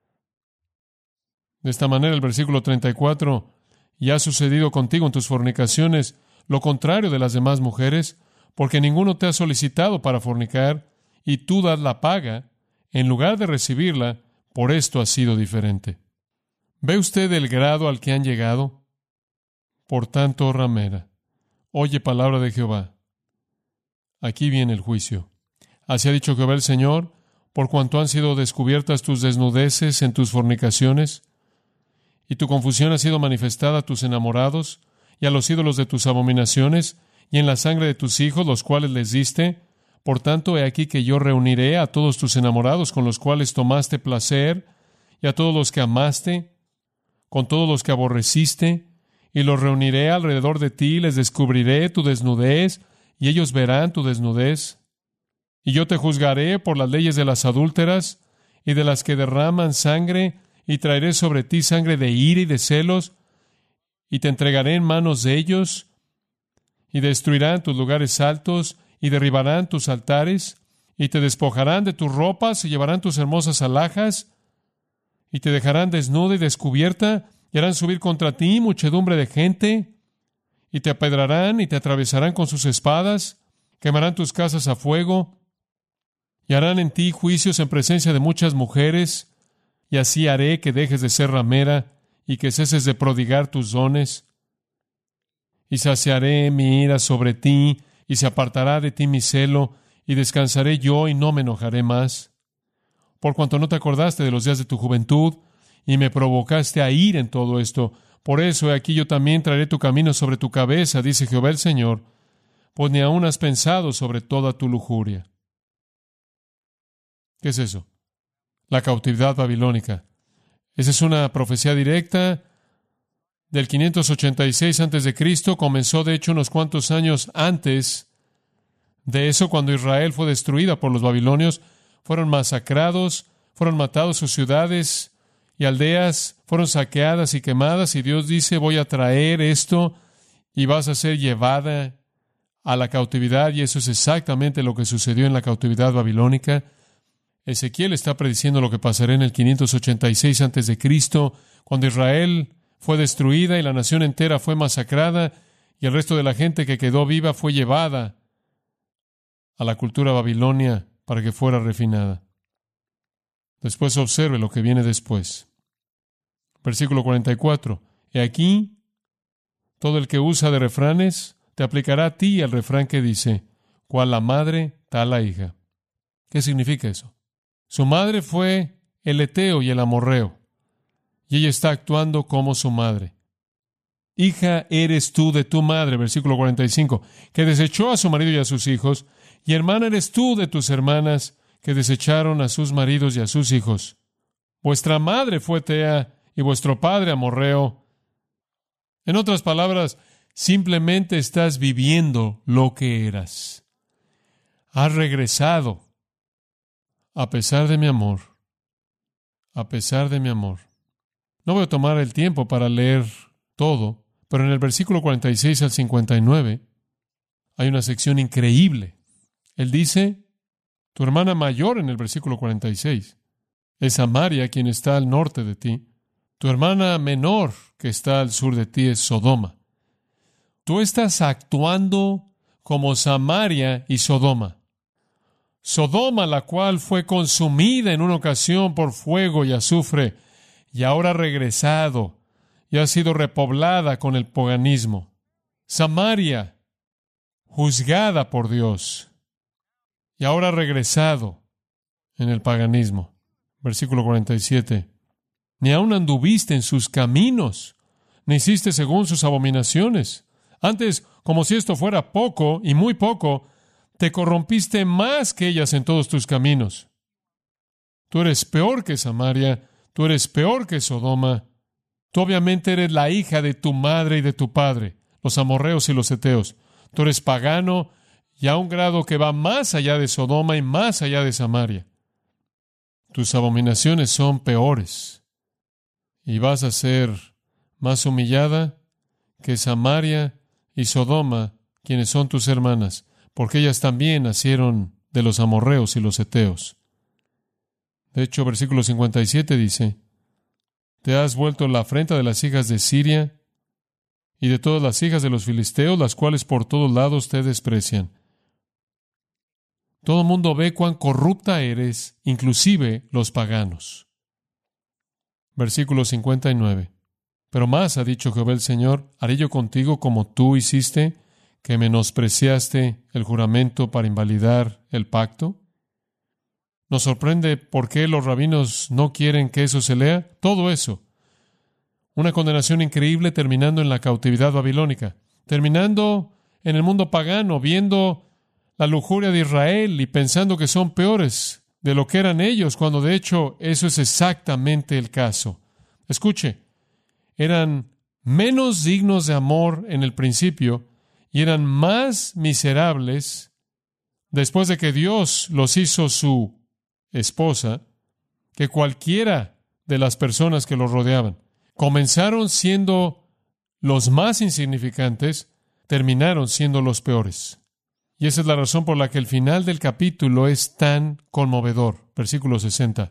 De esta manera, el versículo 34, y ha sucedido contigo en tus fornicaciones lo contrario de las demás mujeres, porque ninguno te ha solicitado para fornicar, y tú das la paga, en lugar de recibirla, por esto ha sido diferente. ¿Ve usted el grado al que han llegado? Por tanto, ramera, oye palabra de Jehová. Aquí viene el juicio. Así ha dicho Jehová el Señor, por cuanto han sido descubiertas tus desnudeces en tus fornicaciones, y tu confusión ha sido manifestada a tus enamorados, y a los ídolos de tus abominaciones, y en la sangre de tus hijos, los cuales les diste. Por tanto, he aquí que yo reuniré a todos tus enamorados con los cuales tomaste placer, y a todos los que amaste, con todos los que aborreciste, y los reuniré alrededor de ti, les descubriré tu desnudez, y ellos verán tu desnudez. Y yo te juzgaré por las leyes de las adúlteras, y de las que derraman sangre, y traeré sobre ti sangre de ira y de celos, y te entregaré en manos de ellos, y destruirán tus lugares altos, y derribarán tus altares, y te despojarán de tus ropas, y llevarán tus hermosas alhajas, y te dejarán desnuda y descubierta, y harán subir contra ti muchedumbre de gente, y te apedrarán y te atravesarán con sus espadas, quemarán tus casas a fuego, y harán en ti juicios en presencia de muchas mujeres, y así haré que dejes de ser ramera, y que ceses de prodigar tus dones. Y saciaré mi ira sobre ti, y se apartará de ti mi celo, y descansaré yo, y no me enojaré más. Por cuanto no te acordaste de los días de tu juventud, y me provocaste a ir en todo esto, por eso he aquí yo también traeré tu camino sobre tu cabeza, dice Jehová el Señor, pues ni aún has pensado sobre toda tu lujuria. ¿Qué es eso? La cautividad babilónica. Esa es una profecía directa del 586 a.C. Comenzó, de hecho, unos cuantos años antes de eso, cuando Israel fue destruida por los babilonios. Fueron masacrados, fueron matados sus ciudades y aldeas, fueron saqueadas y quemadas, y Dios dice, voy a traer esto y vas a ser llevada a la cautividad, y eso es exactamente lo que sucedió en la cautividad babilónica. Ezequiel está prediciendo lo que pasará en el 586 a.C., cuando Israel fue destruida y la nación entera fue masacrada, y el resto de la gente que quedó viva fue llevada a la cultura babilonia para que fuera refinada. Después observe lo que viene después. Versículo 44. He aquí, todo el que usa de refranes te aplicará a ti el refrán que dice, cual la madre, tal la hija. ¿Qué significa eso? Su madre fue el Eteo y el Amorreo, y ella está actuando como su madre. Hija eres tú de tu madre, versículo 45, que desechó a su marido y a sus hijos, y hermana eres tú de tus hermanas, que desecharon a sus maridos y a sus hijos. Vuestra madre fue Tea, y vuestro padre Amorreo. En otras palabras, simplemente estás viviendo lo que eras. Has regresado. A pesar de mi amor, a pesar de mi amor. No voy a tomar el tiempo para leer todo, pero en el versículo 46 al 59 hay una sección increíble. Él dice, tu hermana mayor en el versículo 46 es Samaria, quien está al norte de ti. Tu hermana menor, que está al sur de ti, es Sodoma. Tú estás actuando como Samaria y Sodoma. Sodoma, la cual fue consumida en una ocasión por fuego y azufre, y ahora ha regresado y ha sido repoblada con el paganismo. Samaria, juzgada por Dios, y ahora ha regresado en el paganismo. Versículo 47. Ni aun anduviste en sus caminos, ni hiciste según sus abominaciones. Antes, como si esto fuera poco y muy poco, te corrompiste más que ellas en todos tus caminos. Tú eres peor que Samaria, tú eres peor que Sodoma. Tú obviamente eres la hija de tu madre y de tu padre, los amorreos y los heteos. Tú eres pagano y a un grado que va más allá de Sodoma y más allá de Samaria. Tus abominaciones son peores y vas a ser más humillada que Samaria y Sodoma, quienes son tus hermanas, porque ellas también nacieron de los amorreos y los heteos. De hecho, versículo 57 dice, te has vuelto la afrenta de las hijas de Siria y de todas las hijas de los filisteos, las cuales por todos lados te desprecian. Todo el mundo ve cuán corrupta eres, inclusive los paganos. Versículo 59. Pero más ha dicho Jehová el Señor, haré yo contigo como tú hiciste, que menospreciaste el juramento para invalidar el pacto. ¿Nos sorprende por qué los rabinos no quieren que eso se lea? Todo eso. Una condenación increíble terminando en la cautividad babilónica, terminando en el mundo pagano, viendo la lujuria de Israel y pensando que son peores de lo que eran ellos, cuando de hecho eso es exactamente el caso. Escuche, eran menos dignos de amor en el principio y eran más miserables después de que Dios los hizo su esposa que cualquiera de las personas que los rodeaban. Comenzaron siendo los más insignificantes, terminaron siendo los peores. Y esa es la razón por la que el final del capítulo es tan conmovedor. Versículo 60.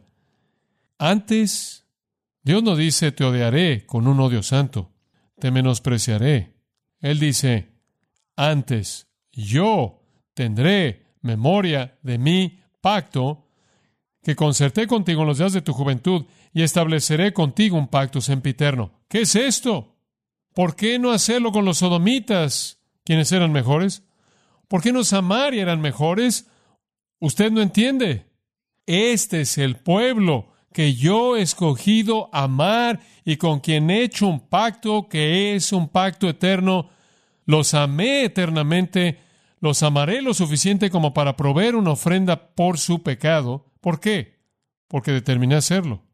Antes, Dios no dice, te odiaré con un odio santo, te menospreciaré. Él dice, antes, yo tendré memoria de mi pacto que concerté contigo en los días de tu juventud y estableceré contigo un pacto sempiterno. ¿Qué es esto? ¿Por qué no hacerlo con los sodomitas, quienes eran mejores? ¿Por qué no Samaria eran mejores? Usted no entiende. Este es el pueblo que yo he escogido amar y con quien he hecho un pacto que es un pacto eterno. Los amé eternamente, los amaré lo suficiente como para proveer una ofrenda por su pecado. ¿Por qué? Porque determiné hacerlo.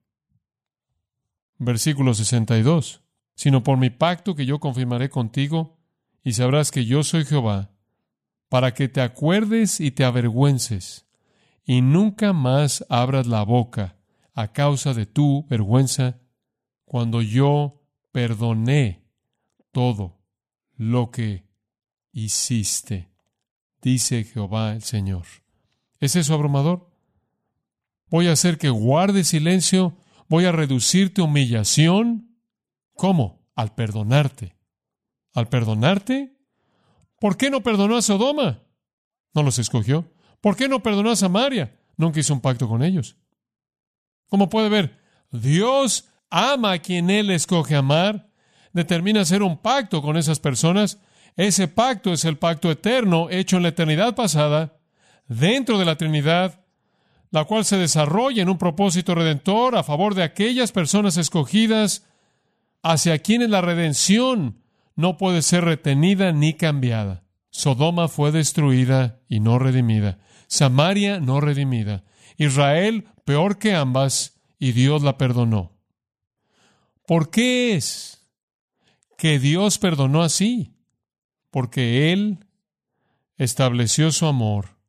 Versículo 62. Sino por mi pacto que yo confirmaré contigo, y sabrás que yo soy Jehová, para que te acuerdes y te avergüences, y nunca más abras la boca a causa de tu vergüenza, cuando yo perdoné todo lo que hiciste, dice Jehová el Señor. ¿Es eso abrumador? Voy a hacer que guardes silencio, voy a reducirte a humillación. ¿Cómo? Al perdonarte. ¿Al perdonarte? ¿Por qué no perdonó a Sodoma? No los escogió. ¿Por qué no perdonó a Samaria? Nunca hizo un pacto con ellos. ¿Cómo puede ver? Dios ama a quien Él escoge amar, determina hacer un pacto con esas personas. Ese pacto es el pacto eterno hecho en la eternidad pasada, dentro de la Trinidad, la cual se desarrolla en un propósito redentor a favor de aquellas personas escogidas hacia quienes la redención no puede ser retenida ni cambiada. Sodoma fue destruida y no redimida. Samaria no redimida. Israel peor que ambas, y Dios la perdonó. ¿Por qué es que Dios perdonó así? Porque Él estableció su amor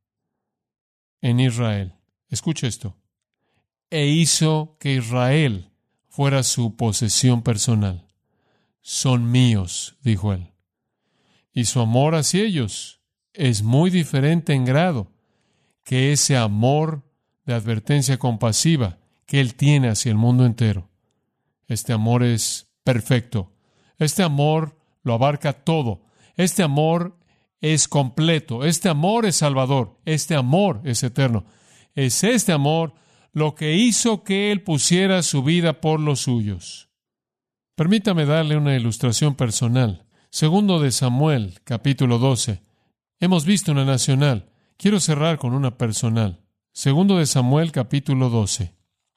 en Israel. Escuche esto. E hizo que Israel fuera su posesión personal. Son míos, dijo Él. Y su amor hacia ellos es muy diferente en grado que ese amor de advertencia compasiva que Él tiene hacia el mundo entero. Este amor es perfecto. Este amor lo abarca todo. Este amor es completo. Este amor es salvador. Este amor es eterno. Es este amor lo que hizo que Él pusiera su vida por los suyos. Permítame darle una ilustración personal. Segundo de Samuel, capítulo 12. Hemos visto una nacional. Quiero cerrar con una personal. Segundo de Samuel, capítulo 12.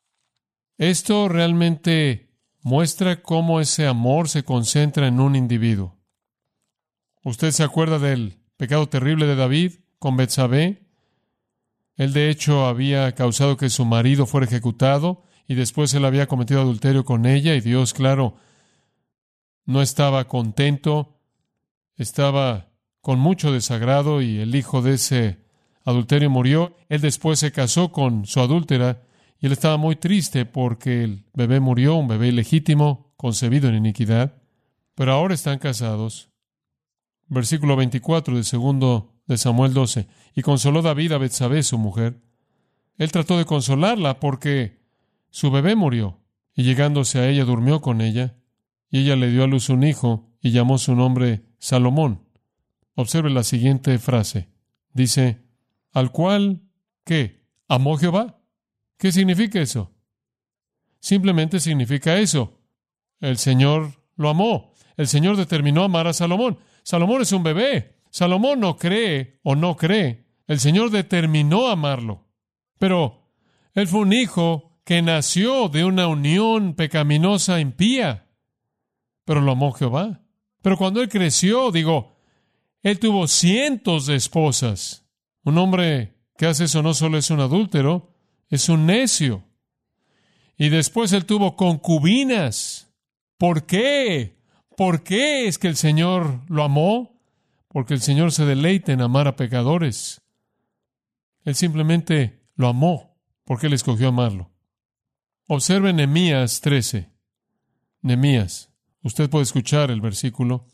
Esto realmente muestra cómo ese amor se concentra en un individuo. ¿Usted se acuerda del pecado terrible de David con Betsabé? Él de hecho había causado que su marido fuera ejecutado y después él había cometido adulterio con ella y Dios, claro, no estaba contento, estaba con mucho desagrado y el hijo de ese adulterio murió. Él después se casó con su adúltera y él estaba muy triste porque el bebé murió, un bebé ilegítimo, concebido en iniquidad. Pero ahora están casados. Versículo 24 de segundo de Samuel 12. Y consoló David a Betsabé, su mujer. Él trató de consolarla porque su bebé murió. Y llegándose a ella, durmió con ella. Y ella le dio a luz un hijo y llamó su nombre Salomón. Observe la siguiente frase. Dice, al cual, ¿qué? ¿Amó Jehová? ¿Qué significa eso? Simplemente significa eso. El Señor lo amó. El Señor determinó amar a Salomón. Salomón es un bebé. Salomón no cree o no cree. El Señor determinó amarlo. Pero él fue un hijo que nació de una unión pecaminosa impía. Pero lo amó Jehová. Pero cuando él creció, él tuvo cientos de esposas. Un hombre que hace eso no solo es un adúltero, es un necio. Y después él tuvo concubinas. ¿Por qué? ¿Por qué es que el Señor lo amó? Porque el Señor se deleita en amar a pecadores. Él simplemente lo amó porque él escogió amarlo. Observe Nehemías 13. Nehemías. Usted puede escuchar el versículo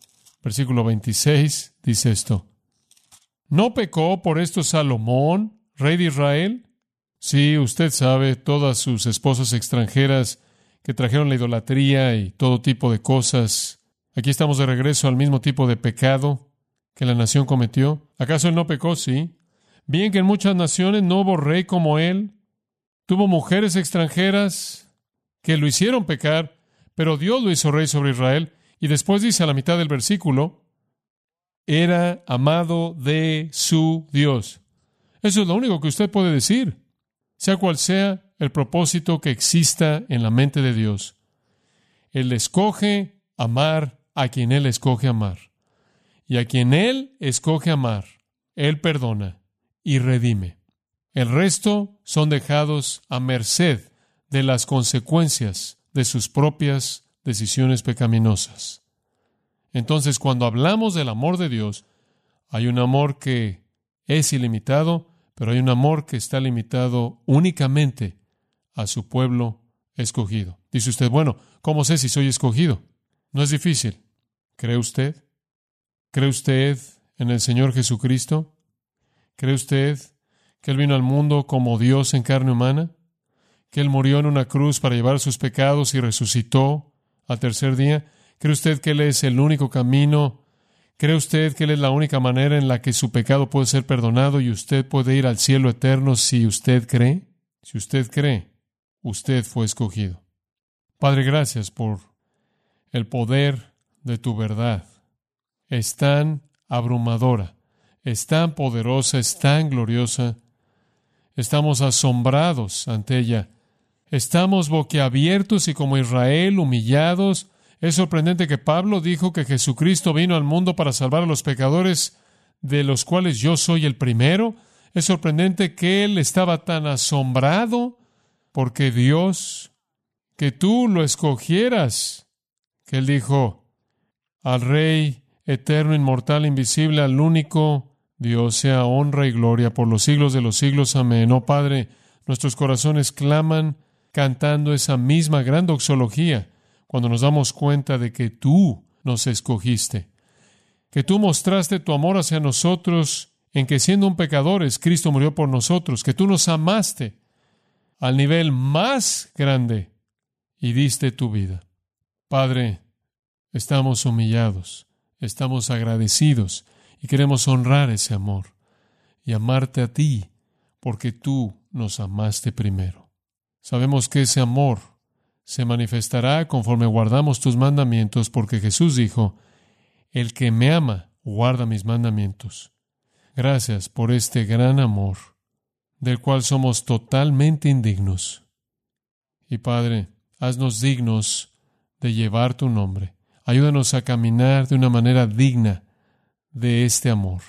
26, dice esto. ¿No pecó por esto Salomón, rey de Israel? Sí, usted sabe, todas sus esposas extranjeras que trajeron la idolatría y todo tipo de cosas. Aquí estamos de regreso al mismo tipo de pecado que la nación cometió. ¿Acaso él no pecó? Sí. Bien que en muchas naciones no hubo rey como él. Tuvo mujeres extranjeras que lo hicieron pecar, pero Dios lo hizo rey sobre Israel. Y después dice a la mitad del versículo, era amado de su Dios. Eso es lo único que usted puede decir. Sea cual sea el propósito que exista en la mente de Dios, Él escoge amar a quien Él escoge amar. Y a quien Él escoge amar, Él perdona y redime. El resto son dejados a merced de las consecuencias de sus propias decisiones pecaminosas. Entonces, cuando hablamos del amor de Dios, hay un amor que es ilimitado, pero hay un amor que está limitado únicamente a su pueblo escogido. Dice usted, bueno, ¿cómo sé si soy escogido? No es difícil. ¿Cree usted? ¿Cree usted en el Señor Jesucristo? ¿Cree usted que Él vino al mundo como Dios en carne humana? ¿Que Él murió en una cruz para llevar sus pecados y resucitó al tercer día? ¿Cree usted que Él es el único camino? ¿Cree usted que Él es la única manera en la que su pecado puede ser perdonado y usted puede ir al cielo eterno si usted cree? Si usted cree, usted fue escogido. Padre, gracias por el poder de tu verdad. Es tan abrumadora, es tan poderosa, es tan gloriosa. Estamos asombrados ante ella. Estamos boquiabiertos y como Israel humillados. Es sorprendente que Pablo dijo que Jesucristo vino al mundo para salvar a los pecadores, de los cuales yo soy el primero. Es sorprendente que él estaba tan asombrado porque Dios, que tú lo escogieras, que él dijo al Rey eterno, inmortal, invisible, al único Dios, sea honra y gloria por los siglos de los siglos. Amén. Oh Padre, nuestros corazones claman cantando esa misma gran doxología cuando nos damos cuenta de que tú nos escogiste, que tú mostraste tu amor hacia nosotros en que siendo un pecadores, Cristo murió por nosotros, que tú nos amaste al nivel más grande y diste tu vida. Padre, estamos humillados, estamos agradecidos y queremos honrar ese amor y amarte a ti porque tú nos amaste primero. Sabemos que ese amor se manifestará conforme guardamos tus mandamientos, porque Jesús dijo, el que me ama guarda mis mandamientos. Gracias por este gran amor, del cual somos totalmente indignos. Y Padre, haznos dignos de llevar tu nombre. Ayúdanos a caminar de una manera digna de este amor.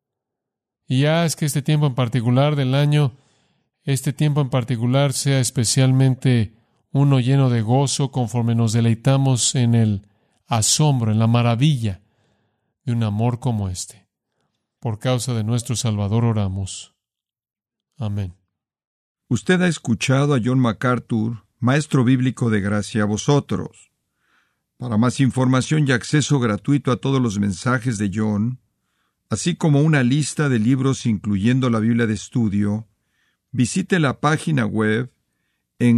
Y haz que este tiempo en particular del año, este tiempo en particular sea especialmente uno lleno de gozo conforme nos deleitamos en el asombro, en la maravilla de un amor como este. Por causa de nuestro Salvador oramos. Amén. Usted ha escuchado a John MacArthur, maestro bíblico de gracia a vosotros. Para más información y acceso gratuito a todos los mensajes de John, así como una lista de libros incluyendo la Biblia de estudio, visite la página web en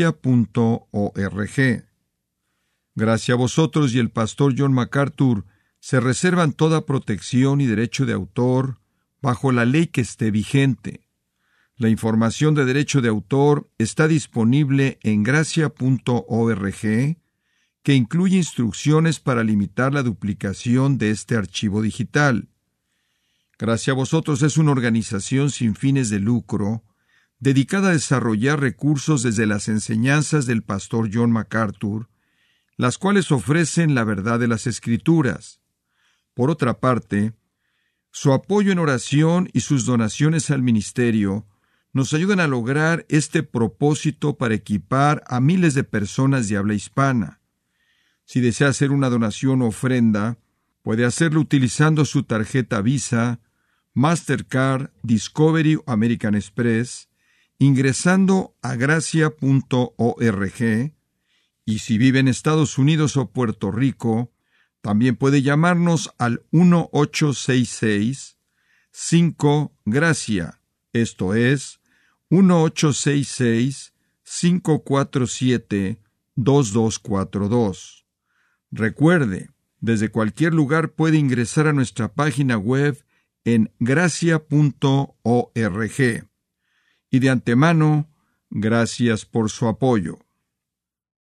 gracia.org. Gracia a vosotros y el pastor John MacArthur se reservan toda protección y derecho de autor bajo la ley que esté vigente. La información de derecho de autor está disponible en gracia.org, que incluye instrucciones para limitar la duplicación de este archivo digital. Gracia a Vosotros es una organización sin fines de lucro, dedicada a desarrollar recursos desde las enseñanzas del pastor John MacArthur, las cuales ofrecen la verdad de las Escrituras. Por otra parte, su apoyo en oración y sus donaciones al ministerio nos ayudan a lograr este propósito para equipar a miles de personas de habla hispana. Si desea hacer una donación o ofrenda, puede hacerlo utilizando su tarjeta Visa, Mastercard, Discovery o American Express, ingresando a gracia.org, y si vive en Estados Unidos o Puerto Rico, también puede llamarnos al 1-866-5-GRACIA, esto es, 1-866-547-2242. Recuerde, desde cualquier lugar puede ingresar a nuestra página web en gracia.org. Y de antemano, gracias por su apoyo.